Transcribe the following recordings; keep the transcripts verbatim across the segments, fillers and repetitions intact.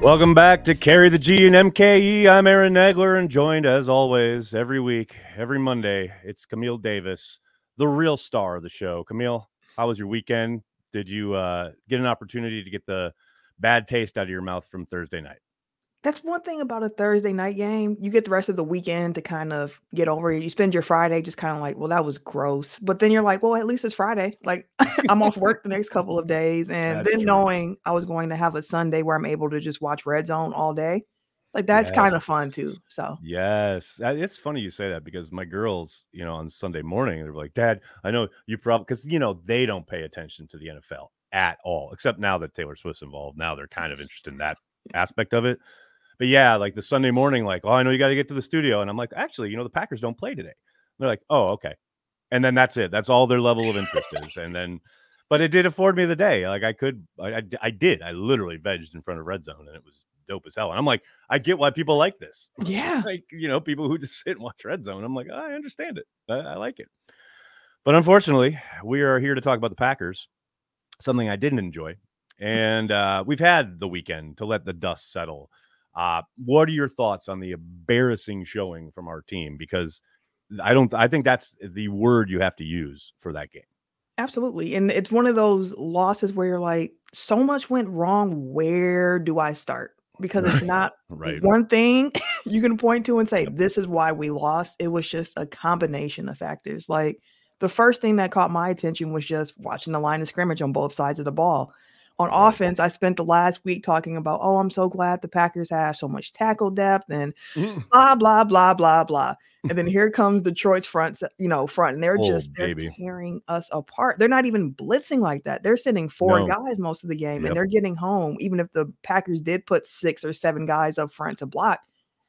Welcome back to Carry the G and M K E. I'm Aaron Nagler, and joined as always every week, every Monday, it's Camille Davis, the real star of the show. Camille, how was your weekend? Did you uh, get an opportunity to get the bad taste out of your mouth from Thursday night? That's one thing about a Thursday night game. You get the rest of the weekend to kind of get over it. You spend your Friday just kind of like, well, that was gross. But then you're like, well, at least it's Friday. Like, I'm off work the next couple of days. And That's then true. knowing I was going to have a Sunday where I'm able to just watch Red Zone all day, like, that's Yes. kind of fun too. So, Yes. Uh, It's funny you say that because my girls, you know, on Sunday morning, they're like, Dad, I know you probably, because, you know, they don't pay attention to the N F L at all, except now that Taylor Swift's involved. Now they're kind of interested in that aspect of it. But yeah, like the Sunday morning, like, oh, I know you got to get to the studio. And I'm like, actually, you know, the Packers don't play today. They're like, oh, okay. And then that's it. That's all their level of interest is. And then, but it did afford me the day. Like I could, I, I, I did. I literally vegged in front of Red Zone and it was dope as hell. And I'm like, I get why people like this. yeah. Like, you know, people who just sit and watch Red Zone. I'm like, I understand it. I, I like it. But unfortunately, we are here to talk about the Packers, something I didn't enjoy. And uh, we've had the weekend to let the dust settle. Uh, what are your thoughts on the embarrassing showing from our team? Because I don't, I think that's the word you have to use for that game. Absolutely. And it's one of those losses where you're like, so much went wrong. Where do I start? Because it's Right. not Right. one thing you can point to and say, Yep. this is why we lost. It was just a combination of factors. Like the first thing that caught my attention was just watching the line of scrimmage on both sides of the ball. On Right. offense, I spent the last week talking about, oh, I'm so glad the Packers have so much tackle depth and blah, blah, blah, blah, blah. And then here comes Detroit's front, you know, front, and they're Oh, just they're baby. tearing us apart. They're not even blitzing like that. They're sending four No. guys most of the game, and Yep. they're getting home. Even if the Packers did put six or seven guys up front to block,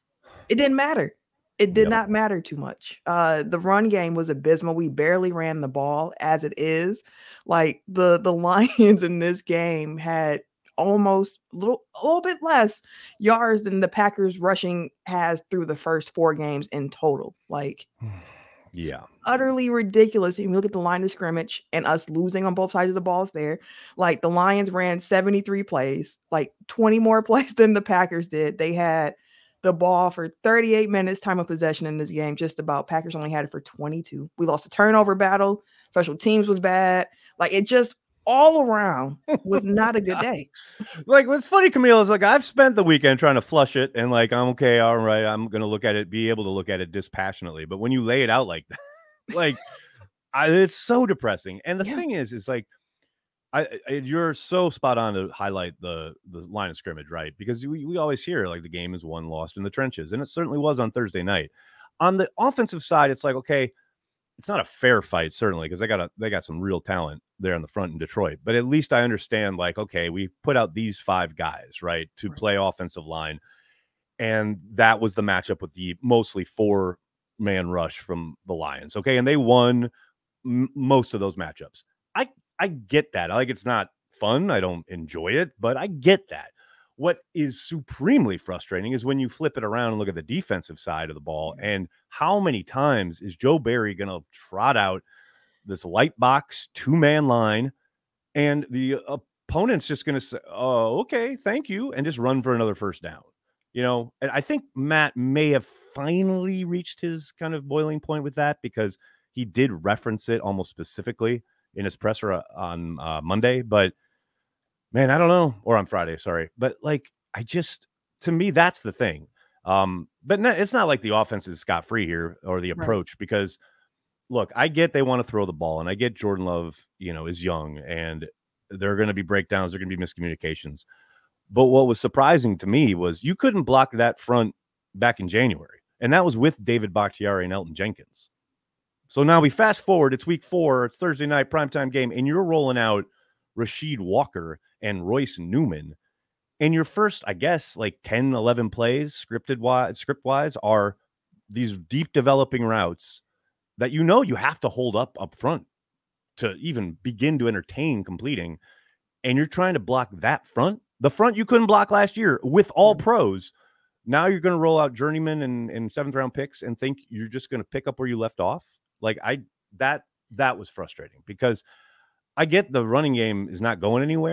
it didn't matter. It did Yep. not matter too much. Uh, the run game was abysmal. We barely ran the ball as it is. Like the the Lions in this game had almost a little a little bit less yards than the Packers rushing has through the first four games in total. Like it's Yeah. utterly ridiculous. And you look at the line of scrimmage and us losing on both sides of the balls there. Like the Lions ran seventy-three plays, like twenty more plays than the Packers did. They had the ball for thirty-eight minutes time of possession in this game, just about. Packers only had it for twenty-two. We lost a turnover battle. Special teams was bad. Like it just all around was not a good day. Like what's funny, Camille, is like I've spent the weekend trying to flush it, and like I'm okay, all right, I'm gonna look at it, be able to look at it dispassionately. But when you lay it out like that, like I, it's so depressing. And the Yeah. thing is, is like I, I you're so spot on to highlight the the line of scrimmage, right? Because we, we always hear like the game is won lost in the trenches, and it certainly was on Thursday night. On the offensive side, it's like okay, it's not a fair fight, certainly, because they got a they got some real talent there in the front in Detroit. But at least I understand, like, okay, we put out these five guys, right, to Right. play offensive line. And that was the matchup with the mostly four man rush from the Lions. Okay. And they won m- most of those matchups. I I get that. Like it's not fun. I don't enjoy it, but I get that. What is supremely frustrating is when you flip it around and look at the defensive side of the ball and how many times is Joe Barry going to trot out this light box two man line and the opponent's just going to say, "Oh, okay, thank you," and just run for another first down. You know, and I think Matt may have finally reached his kind of boiling point with that because he did reference it almost specifically in his presser uh, on uh, Monday. But man, I don't know, or on Friday, sorry. But like, I just to me that's the thing. Um, but no, it's not like the offense is scot free here or the Right. approach because look, I get they want to throw the ball, and I get Jordan Love, you know, is young, and there are going to be breakdowns, there are going to be miscommunications. But what was surprising to me was you couldn't block that front back in January, and that was with David Bakhtiari and Elton Jenkins. So now we fast forward, it's week four, it's Thursday night primetime game, and you're rolling out Rasheed Walker and Royce Newman. And your first, I guess, like ten, eleven plays, scripted wise, script wise, are these deep developing routes that you know you have to hold up up front to even begin to entertain completing, and you're trying to block that front, the front you couldn't block last year with all Right. pros. Now you're going to roll out journeyman and, and seventh round picks and think you're just going to pick up where you left off. Like I that that was frustrating because I get the running game is not going anywhere,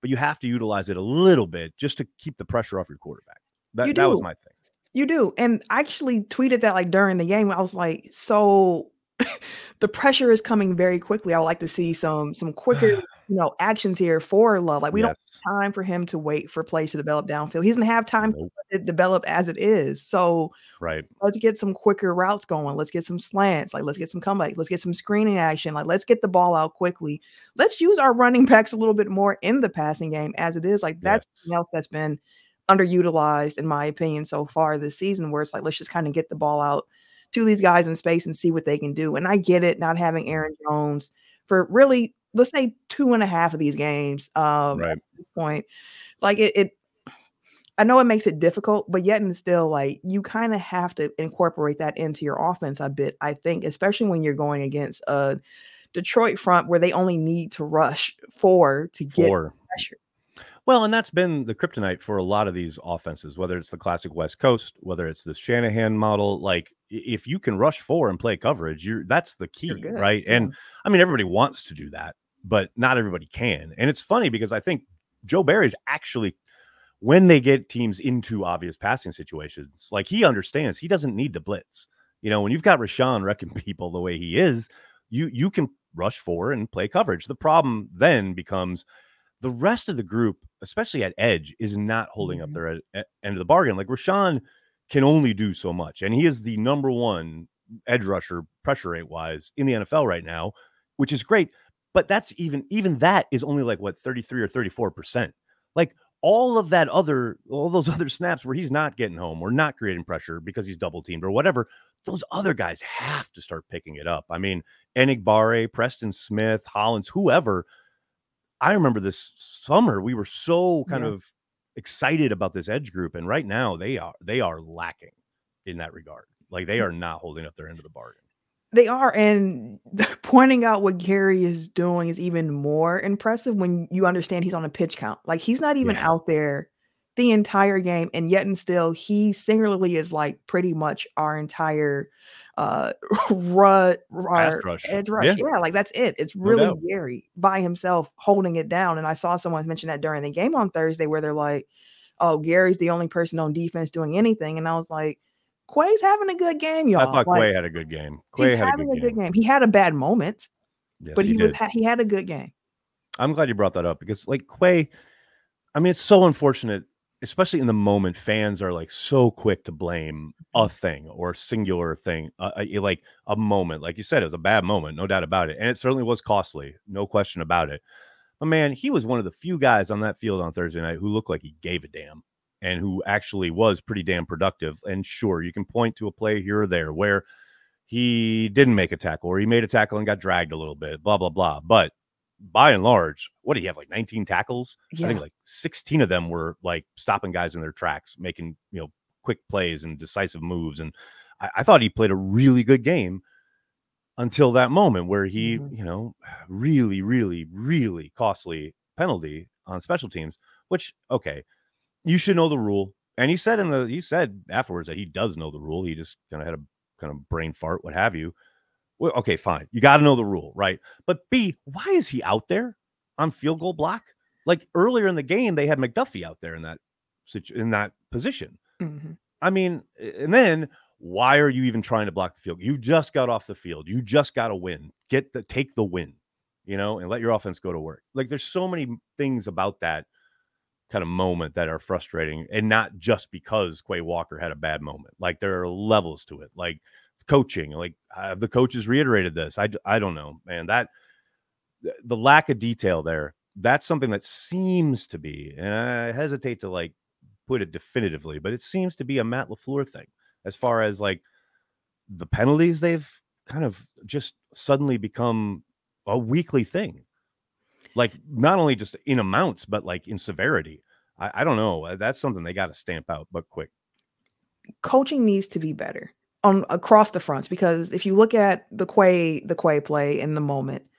but you have to utilize it a little bit just to keep the pressure off your quarterback. You That that was do. my thing. You do. And I actually tweeted that like during the game. I was like, so the pressure is coming very quickly. I would like to see some some quicker, you know, actions here for Love. Like we don't Yes. have time for him to wait for plays to develop downfield. He doesn't have time Nope. to develop as it is. So Right. let's get some quicker routes going. Let's get some slants. Like let's get some comebacks. Let's get some screening action. Like let's get the ball out quickly. Let's use our running backs a little bit more in the passing game as it is. Like that's Yes. something else that's been underutilized in my opinion so far this season, where it's like let's just kind of get the ball out to these guys in space and see what they can do. And I get it, not having Aaron Jones for really, let's say two and a half of these games. Um, Right. at this point, like it, it I know it makes it difficult, but yet and still, like you kind of have to incorporate that into your offense a bit, I think, especially when you're going against a Detroit front where they only need to rush four to get Four. pressure. Well, and that's been the kryptonite for a lot of these offenses, whether it's the classic West Coast, whether it's the Shanahan model. Like i- if you can rush four and play coverage, you're that's the You're key, good. right? Yeah. And I mean, everybody wants to do that, but not everybody can. And it's funny because I think Joe Barry's actually, when they get teams into obvious passing situations, like he understands he doesn't need to blitz. You know, when you've got Rashawn wrecking people the way he is, you you can rush four and play coverage. The problem then becomes the rest of the group, especially at edge, is not holding up Mhm. their ed- e- end of the bargain. Like Rashawn can only do so much, and he is the number one edge rusher pressure rate wise in the N F L right now, which is great. But that's even even that is only like what thirty-three or thirty-four percent. Like all of that other all those other snaps where he's not getting home or not creating pressure because he's double teamed or whatever, those other guys have to start picking it up. I mean, Enigbare, Preston Smith, Hollins, whoever. I remember this summer we were so kind Yeah. of excited about this edge group, and right now they are they are lacking in that regard. Like they are not holding up their end of the bargain. They are, and pointing out what Gary is doing is even more impressive when you understand he's on a pitch count. Like, he's not even Yeah. out there the entire game, and yet and still, he singularly is, like, pretty much our entire, uh, ru Pass our rush. edge rush. Yeah, Yeah, like, that's it. It's no really doubt. Gary by himself holding it down, and I saw someone mention that during the game on Thursday where they're like, "Oh, Gary's the only person on defense doing anything," and I was like, "Quay's having a good game, I y'all." thought Like Quay had a good game. he's Quay had a having good a good game. game. He had a bad moment, Yes, but he he was did. ha he had a good game. I'm glad you brought that up because like Quay, I mean, it's so unfortunate, especially in the moment. Fans are like so quick to blame a thing or a singular thing, uh, uh, like a moment. Like you said, it was a bad moment, no doubt about it, and it certainly was costly, no question about it. But man, he was one of the few guys on that field on Thursday night who looked like he gave a damn and who actually was pretty damn productive. And sure, you can point to a play here or there where he didn't make a tackle or he made a tackle and got dragged a little bit, blah, blah, blah. But by and large, what do you have, like nineteen tackles? I think Yeah. like sixteen of them were like stopping guys in their tracks, making, you know, quick plays and decisive moves. And I, I thought he played a really good game until that moment where he, Mhm. you know, really, really, really costly penalty on special teams, which, okay, you should know the rule. And he said in the, he said afterwards that he does know the rule. He just kind of had a kind of brain fart, what have you. Well, okay, fine. You got to know the rule, right? But B, why is he out there on field goal block? Like earlier in the game, they had McDuffie out there in that situ- in that position. Mhm. I mean, and then why are you even trying to block the field? You just got off the field. You just got to win. Get the take the win, you know, and let your offense go to work. Like there's so many things about that kind of moment that are frustrating, and not just because Quay Walker had a bad moment. Like there are levels to it. Like it's coaching. Like uh, the coaches reiterated this. I I don't know, man. That the lack of detail there. That's something that seems to be, and I hesitate to like put it definitively, but it seems to be a Matt LaFleur thing as far as like the penalties they've kind of just suddenly become a weekly thing. Like not only just in amounts, but like in severity. I, I don't know. That's something they got to stamp out, but quick. Coaching needs to be better on across the fronts because if you look at the Quay the Quay play in the moment, Mm-hmm.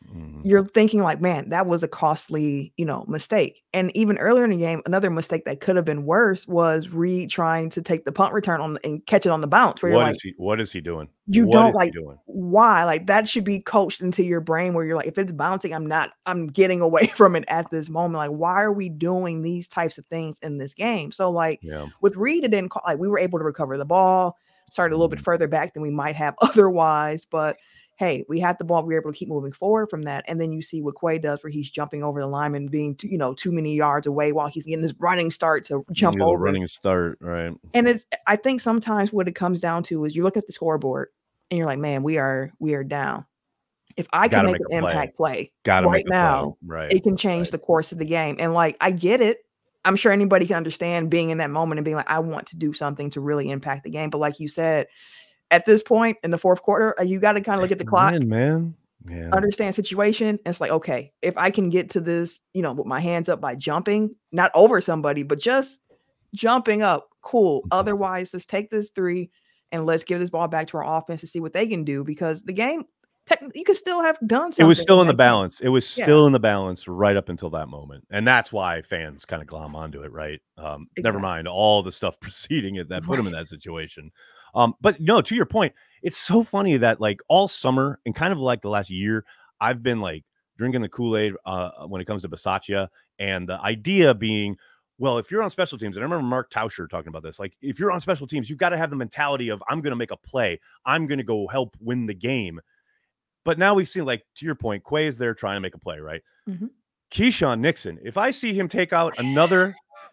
you're thinking like, man, that was a costly, you know, mistake. And even earlier in the game, another mistake that could have been worse was Reed trying to take the punt return on and catch it on the bounce. Where you're What like, is he? What is he doing? you What don't is he like doing? why? Like that should be coached into your brain where you're like, if it's bouncing, I'm not, I'm getting away from it at this moment. Like, why are we doing these types of things in this game? So, like Yeah. with Reed, it didn't call, like we were able to recover the ball, started a little bit Mhm. further back than we might have otherwise, but hey, we had the ball. We were able to keep moving forward from that. And then you see what Quay does where he's jumping over the lineman, being, too, you know, too many yards away while he's getting this running start to jump Yeah, the over. running start, right? And it's, I think sometimes what it comes down to is you look at the scoreboard and you're like, man, we are, we are down. If I can Gotta make make an a play. impact play Gotta right make a play. now, Right. it can change Right. the course of the game. And like, I get it. I'm sure anybody can understand being in that moment and being like, I want to do something to really impact the game. But like you said, at this point in the fourth quarter, uh, you got to kind of look at the clock, Win, man. Yeah. understand situation. And it's like, okay, if I can get to this, you know, with my hands up by jumping, not over somebody, but just jumping up, cool. Otherwise, let's take this three and let's give this ball back to our offense to see what they can do because the game, technically, you could still have done something. It was still in the that game. balance. It was Yeah. still in the balance right up until that moment. And that's why fans kind of glom onto it, right? Um, Never Exactly. mind all the stuff preceding it that put him in Right. that situation. Um, but no, to your point, it's so funny that like all summer and kind of like the last year, I've been like drinking the Kool-Aid uh, when it comes to Bisaccia, and the idea being, well, if you're on special teams, and I remember Mark Tauscher talking about this, like if you're on special teams, you've got to have the mentality of I'm going to make a play. I'm going to go help win the game. But now we've seen, like, to your point, Quay is there trying to make a play, right? Mhm. Keyshawn Nixon, if I see him take out another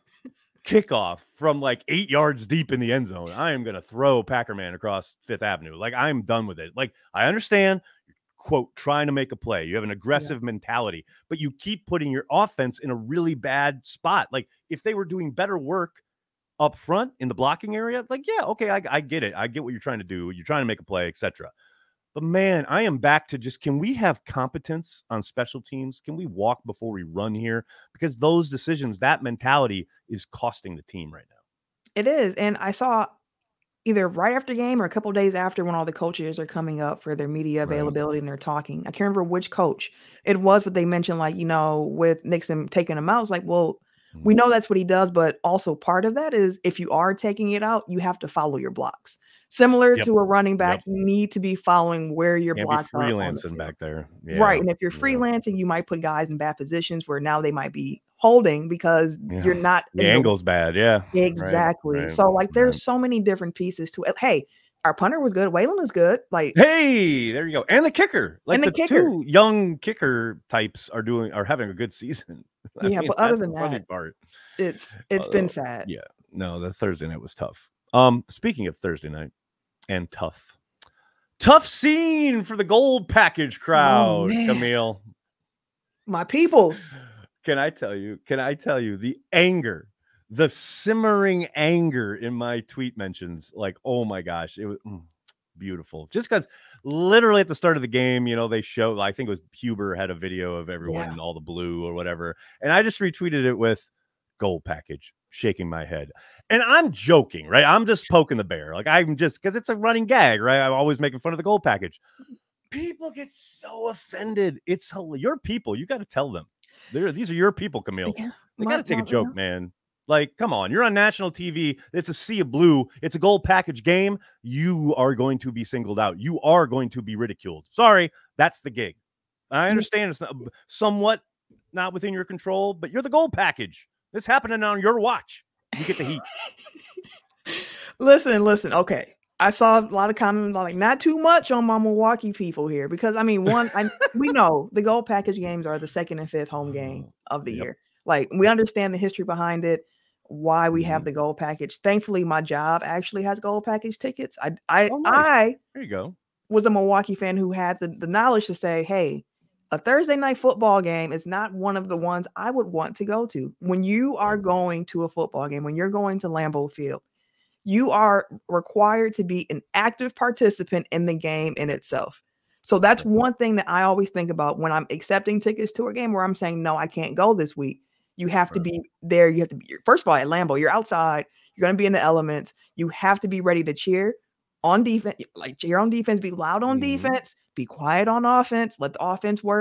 kickoff from like eight yards deep in the end zone, I am going to throw Packerman across Fifth Avenue. Like, I'm done with it. Like, I understand, quote, trying to make a play. You have an aggressive yeah. mentality, but you keep putting your offense in a really bad spot. Like, if they were doing better work up front in the blocking area, like, yeah, okay, I, I get it. I get what you're trying to do. You're trying to make a play, et cetera. But man, I am back to just, can we have competence on special teams? Can we walk before we run here? Because those decisions, that mentality is costing the team right now. It is. And I saw either right after game or a couple of days after when all the coaches are coming up for their media availability right. and they're talking. I can't remember which coach it was, but they mentioned like, you know, with Nixon taking him out, it's like, well, mm-hmm. we know that's what he does, but also part of that is if you are taking it out, you have to follow your blocks. Similar yep. to a running back, yep. you need to be following where your Can't blocks be are. freelancing back there. Yeah. Right. And if you're freelancing, yeah. you might put guys in bad positions where now they might be holding because yeah. you're not. The angle's the, bad. Yeah. Exactly. Right, right, so like there's right. so many different pieces to it. Hey, our punter was good. Waylon is good. Like, hey, there you go. And the kicker. Like and the, the kicker. two young kicker types are doing are having a good season. I yeah, mean, but other than that, part. it's it's uh, been sad. Yeah. No, the Thursday night was tough. Um, speaking of Thursday night and tough. Tough scene for the gold package crowd, oh, Camille. My peoples. Can I tell you? Can I tell you the anger, the simmering anger in my tweet mentions? Like, oh my gosh, it was mm, beautiful. Just because literally at the start of the game, you know, they show, I think it was Huber had a video of everyone in yeah. all the blue or whatever. And I just retweeted it with gold package, shaking my head. And I'm joking, right? I'm just poking the bear. Like, I'm just, because it's a running gag, right? I'm always making fun of the gold package. People get so offended. It's your people. You got to tell them. They're, these are your people, Camille. Yeah, they got to take a joke, yeah. man. Like, come on. You're on national T V. It's a sea of blue. It's a gold package game. You are going to be singled out. You are going to be ridiculed. Sorry, that's the gig. I understand it's not, somewhat not within your control, but you're the gold package. This happening on your watch. You get the heat. listen, listen. Okay. I saw a lot of comments like not too much on my Milwaukee people here because I mean, one, I, we know the gold package games are the second and fifth home game of the yep. year. Like we understand the history behind it, why we mm-hmm. have the gold package. Thankfully, my job actually has gold package tickets. I, I, oh, nice. I there you go. Was a Milwaukee fan who had the, the knowledge to say, hey, a Thursday night football game is not one of the ones I would want to go to. When you are going to a football game, when you're going to Lambeau Field, you are required to be an active participant in the game in itself. So that's one thing that I always think about when I'm accepting tickets to a game where I'm saying, no, I can't go this week. You have right. to be there. You have to be, first of all, at Lambeau, you're outside. You're going to be in the elements. You have to be ready to cheer on defense, like cheer on defense, be loud on mm-hmm. defense, be quiet on offense, let the offense work.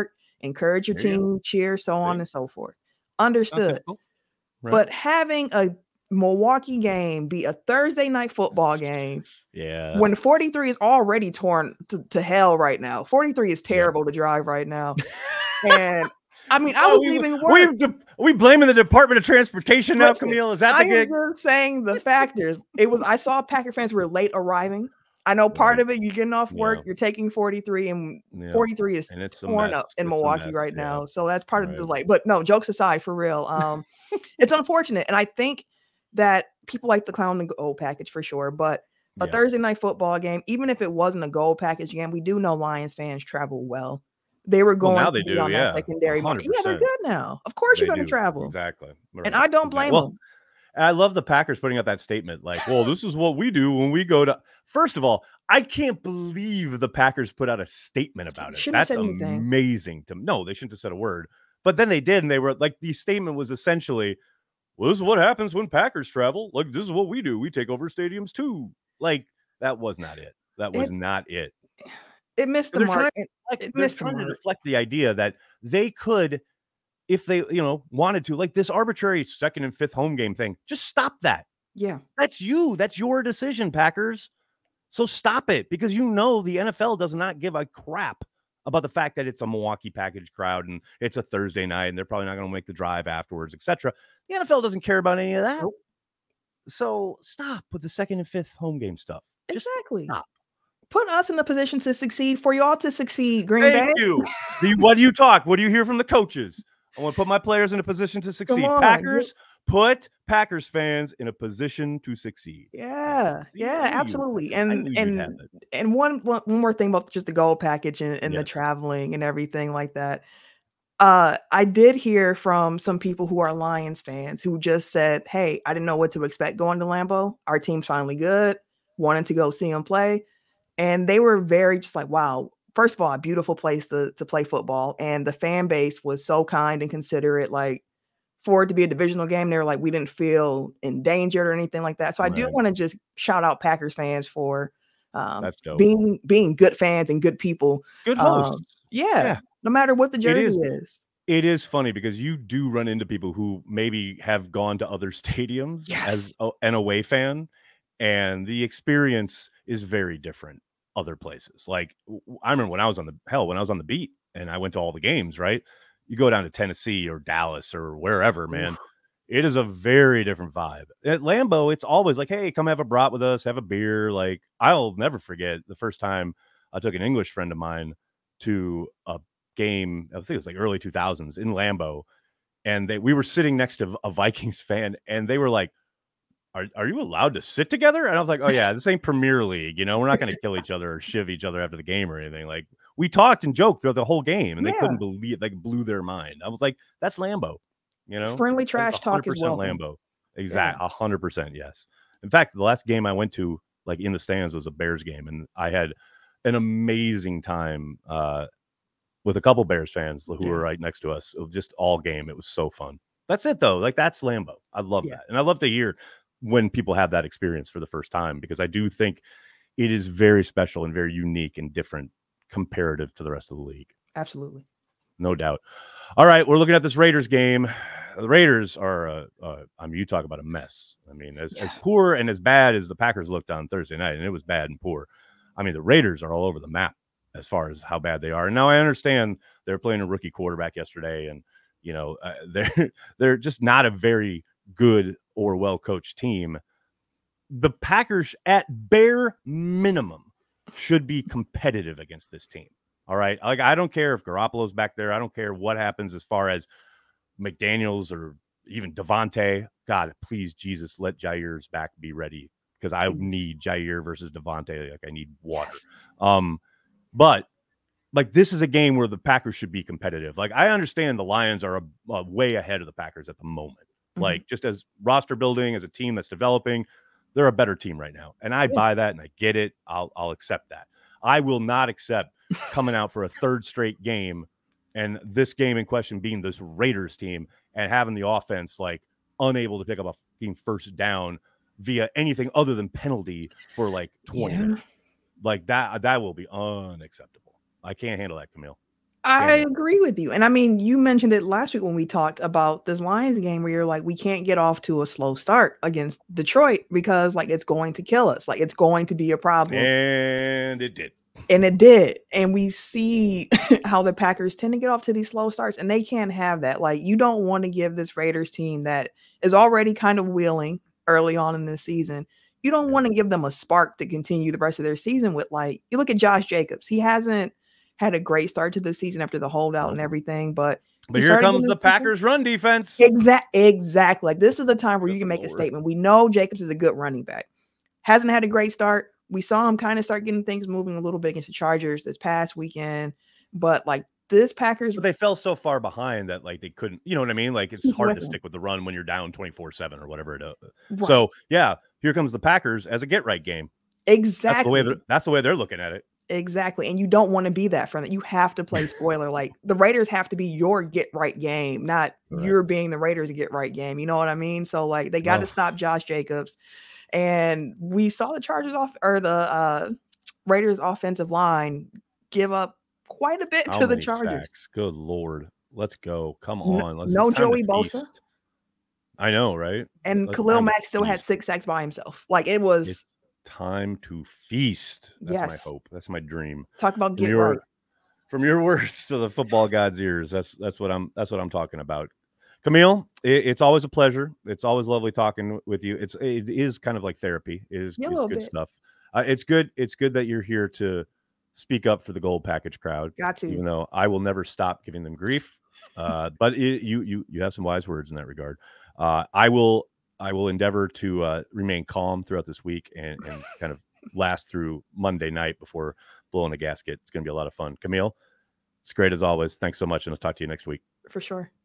encourage your There you go. team, cheer, so on See? and so forth. Not Understood. difficult, right? But having a Milwaukee game be a Thursday night football game Yeah. when forty-three is already torn to, to hell right now. forty-three is Yep. terrible to drive right now. And I mean, I Oh, was we leaving we work. de we blaming the Department of Transportation now, Listen, Camille? Is that I the am gig? just saying the factors. It was I saw Packer fans were late arriving. I know part Right. of it, you're getting off work, Yeah. you're taking forty-three, and Yeah. forty-three is And it's a torn mess. up in It's a Milwaukee mess. right Yeah. now. So that's part of the Right. delay. But no, jokes aside, for real. Um, it's unfortunate. And I think that people like the clown the gold package for sure. But a Yeah. Thursday night football game, even if it wasn't a gold package game, we do know Lions fans travel well. They were Well, going now to they be do. on that Yeah. secondary market. Yeah, they're one hundred percent. good now. Of course They you're going to do. travel. Exactly. And Right. I don't Exactly. blame Well, them. I love the Packers putting out that statement like, well, this is what we do when we go to. First of all, I can't believe the Packers put out a statement about it. Shouldn't have That's said anything. amazing to me. No, they shouldn't have said a word. But then they did, and they were like, the statement was essentially, well, this is what happens when Packers travel. Like, this is what we do. We take over stadiums too. Like, that was not it. That was It not it. it missed the They're mark. trying, It, like, it they're missed the trying to mark. deflect the idea that they could, if they, you know, wanted to, like this arbitrary second and fifth home game thing, just stop that. Yeah. That's you. That's your decision, Packers. So stop it, because you know the N F L does not give a crap about the fact that it's a Milwaukee package crowd and it's a Thursday night and they're probably not going to make the drive afterwards, et cetera. The N F L doesn't care about any of that. Nope. So stop with the second and fifth home game stuff. Just Exactly. stop. Put us in a position to succeed for y'all to succeed, Green Thank Bay. you. The, what do you talk? What do you hear from the coaches? I want to put my players in a position to succeed. on, Packers, put Packers fans in a position to succeed. Yeah, See, I yeah, knew you- absolutely. I And knew you'd have and it. and one one one more thing about just the gold package and, and the Yes. traveling and everything like that. Uh, I did hear from some people who are Lions fans who just said, "Hey, I didn't know what to expect going to Lambeau. Our team's finally good. Wanted to go see them play." And they were very just like, wow, first of all, a beautiful place to, to play football. And the fan base was so kind and considerate, like for it to be a divisional game, they were like, we didn't feel endangered or anything like that. So I do Right. want to just shout out Packers fans for um, That's dope. being being good fans and good people. Good Um, hosts. yeah, Yeah. no matter what the It jersey is. is. It is funny because you do run into people who maybe have gone to other stadiums Yes. as a, an away fan, and the experience is very different other places. Like w- I remember when I was on the hell when I was on the beat and I went to all the games, right? You go down to Tennessee or Dallas or wherever, man. Oof. It is a very different vibe. At Lambeau, it's always like, hey, come have a brat with us, have a beer. Like, I'll never forget the first time I took an English friend of mine to a game, I think it was like early two thousands in Lambeau, and they we were sitting next to a Vikings fan, and they were like, are, are you allowed to sit together? And I was like, oh yeah, this ain't Premier League, you know, we're not going to kill each other or shiv each other after the game or anything. Like, we talked and joked throughout the whole game, and they Yeah. couldn't believe it. Like, blew their mind. I was like, that's Lambeau, you know, Friendly That is trash talk is one hundred percent welcome. Lambeau. Exactly. A hundred percent. Yes. In fact, the last game I went to, like in the stands, was a Bears game, and I had an amazing time uh, with a couple Bears fans who Yeah. were right next to us. It was just all game. It was so fun. That's it though. Like, that's Lambeau. I love Yeah. that. And I love to hear when people have that experience for the first time, because I do think it is very special and very unique and different comparative to the rest of the league. Absolutely. No doubt. All right, we're looking at this Raiders game. The Raiders are, uh, uh, I mean, you talk about a mess. I mean, as, Yeah. as poor and as bad as the Packers looked on Thursday night, and it was bad and poor. I mean, the Raiders are all over the map as far as how bad they are. And now I understand they're playing a rookie quarterback yesterday, and you know uh, they're they're just not a very good or well coached team. The Packers, at bare minimum, should be competitive against this team. All right. Like, I don't care if Garoppolo's back there. I don't care what happens as far as McDaniels or even Devontae. God, please, Jesus, let Jair's back be ready, because I Please. need Jair versus Devontae. Like, I need water. Yes. Um, but like, this is a game where the Packers should be competitive. Like, I understand the Lions are a, a way ahead of the Packers at the moment. Mhm. Like, just as roster building, as a team that's developing, they're a better team right now. And I Yeah. buy that and I get it. I'll I'll accept that. I will not accept coming out for a third straight game, and this game in question being this Raiders team, and having the offense like unable to pick up a fucking first down via anything other than penalty for like twenty Yeah. minutes. Like, that that will be unacceptable. I can't handle that, Camille. I Daniel. agree with you. And I mean, you mentioned it last week when we talked about this Lions game where you're like, we can't get off to a slow start against Detroit because like it's going to kill us. Like it's going to be a problem. And it did. And it did. And we see how the Packers tend to get off to these slow starts, and they can't have that. Like, you don't want to give this Raiders team that is already kind of wheeling early on in this season. You don't Yeah. want to give them a spark to continue the rest of their season with. Like, you look at Josh Jacobs. He hasn't had a great start to the season after the holdout and Nope. everything, but But he here started comes getting the his season. Packers run defense. Exact, exactly. Like, this is a time where Good you can make a Lord. statement. We know Jacobs is a good running back. Hasn't had a great start. We saw him kind of start getting things moving a little bit against the Chargers this past weekend, but like this Packers, But they fell so far behind that like they couldn't, you know what I mean? Like it's Keep hard with to them. stick with the run when you're down twenty-four seven or whatever it is. Right. So yeah, here comes the Packers as a get right game. Exactly. That's the way they're, that's the way they're looking at it. Exactly. And you don't want to be that friend. You have to play spoiler. Like the Raiders have to be your get right game, not Correct. you're being the Raiders get right game. You know what I mean? So like they got Oh. to stop Josh Jacobs. And we saw the Chargers off or the uh, Raiders offensive line give up quite a bit How to the many Chargers. sacks? Good Lord. Let's go. Come No, on. Let's, no it's time Joey to Bosa. feast. I know, right? And Let's Khalil time to Mack still had feast. six sacks by himself. Like it was It's time to feast. That's Yes. my hope. That's my dream. talk about From get your right. from your words to the football god's ears. That's that's what I'm that's what I'm talking about. Camille, it, it's always a pleasure. It's always lovely talking with you. It's it is kind of like therapy. It is Yeah, a it's little good bit. stuff. Uh, it's good. It's good that you're here to speak up for the gold package crowd. Got to. Even though I will never stop giving them grief. Uh, but it, you you you have some wise words in that regard. Uh, I will I will endeavor to uh, remain calm throughout this week and, and kind of last through Monday night before blowing the gasket. It's going to be a lot of fun. Camille, it's great as always. Thanks so much, and I'll talk to you next week. For sure.